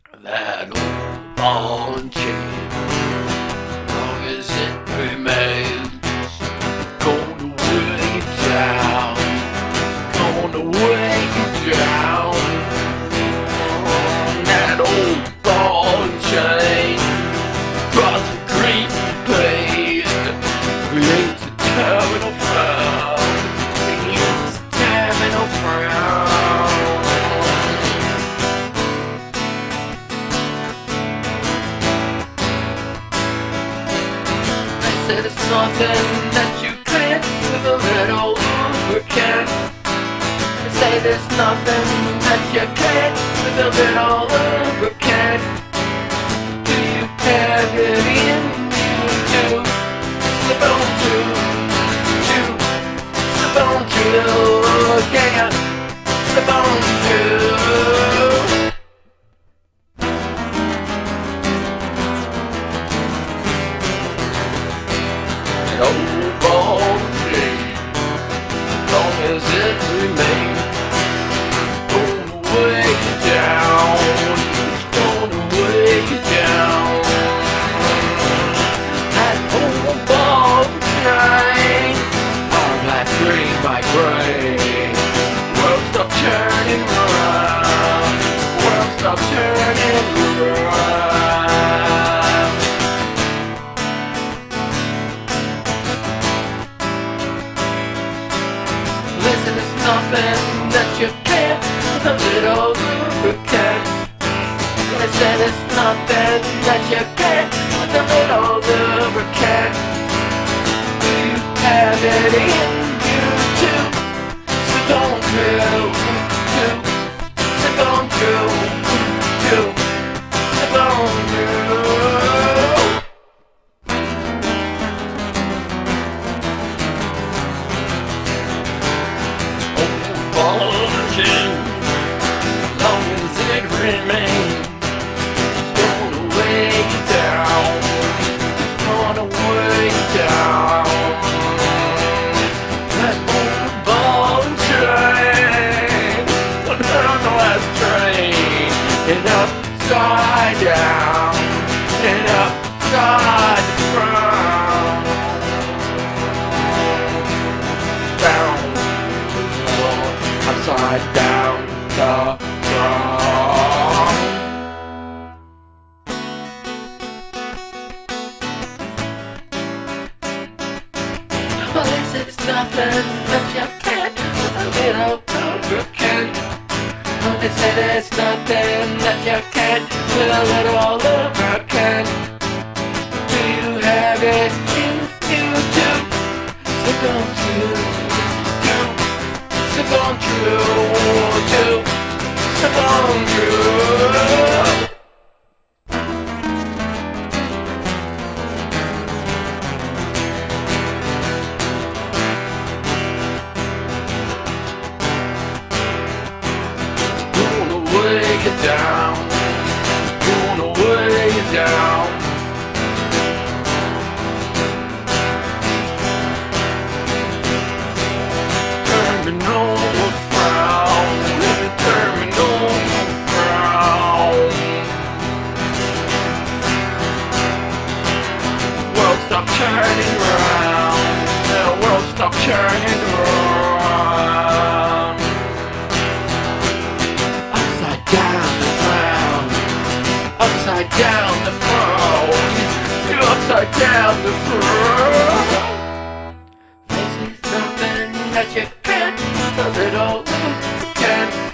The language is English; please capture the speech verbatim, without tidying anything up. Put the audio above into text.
That old ball and chain, long as it remains, gonna weigh you down, gonna weigh you down. That old ball and chain draws a great pain, creates a terminal frown, creates a terminal frown. Said it's nothing that you can't with a little lubricant. They say there's nothing that you can't with a little lubricant. Do you have it in you to slip on through, to slip on through, yeah, slip on through. Old ball and chain, long as it remains, gonna weigh you down, it's gonna weigh you down. That old ball and chain, all that drain my brain. World stop turning around, world stop turning around. Listen, it's nothing that you can't with a little lubricant. They said it's nothing that you can't with a little lubricant. Do you have it in you too? Slip on through, too. Slip on through, too. Slip on through. Ball and chain, long as it remains, it's gonna weigh you down, it's gonna weigh you down. That old ball and chain, one on the last train, and upside down, and upside down, down. Upside down the ground. Well, they said it's nothing that you can't with a little lubricant. Well, they said it's nothing that you can't with a little lubricant. Do you have it in you too? So don't you? Slip on through, too. Slip on through. Gonna weigh you down, gonna weigh you down. Terminal frown, terminal frown. World stop turning round, the world stop turning round. Upside down the frown, upside down the frown, upside down the frown. This is nothing that you can't, a little can.